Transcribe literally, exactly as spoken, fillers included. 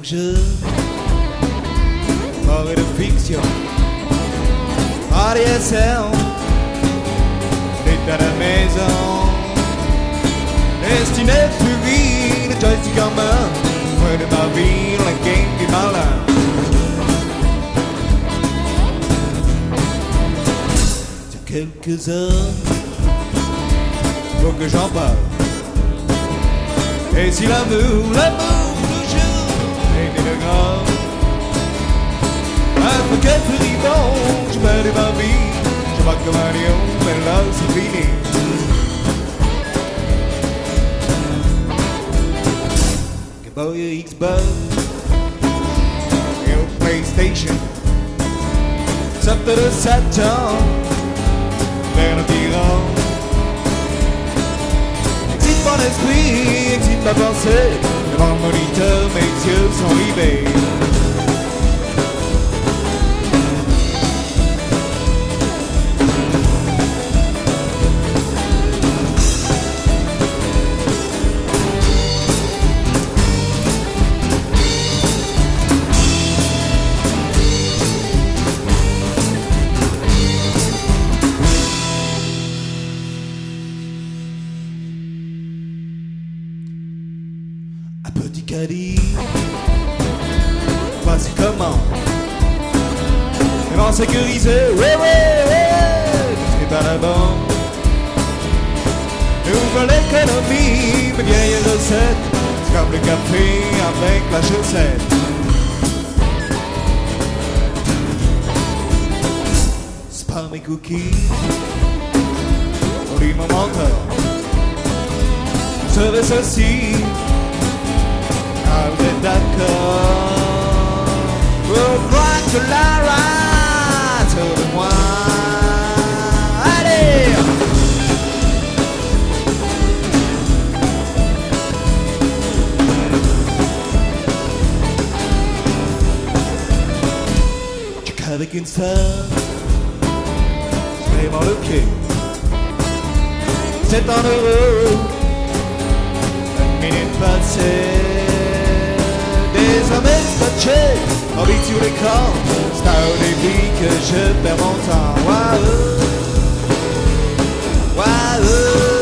que je parle de fiction, A D S L, l'état de la maison, destiné plus vite, le joystick en main, près de ma vie, la game du malin. C'est quelques heures, faut que j'en parle. Et si l'amour, l'amour toujours était de grave, un paquet de ribons, je mets de ma vie, je bats comme un lion, mais là c'est fini. Game Boy, Xbox, et au PlayStation, sorte de Satan, vers le tyran. Excite mon esprit, excite ma pensée, devant le moniteur, mes yeux sont rivés. Petit caddie, voici comment vraiment sécurisé, ouais, ouais, ouais, c'est pas la banque. Nouvelle économie, mes vieilles recettes, c'est comme le café avec la chaussette. C'est pas mes cookies, on lit mon mentor, serait ceci. Ah, vous êtes d'accord? Oh, crois que la rate de moi. Allez! Tu qu'avec une femme, c'est vraiment le pied. C'est un heureux, une minute passée. Des hommes scotchés, envie sur l'écran, c'est à au débit que je perds mon temps. Waouh, waouh.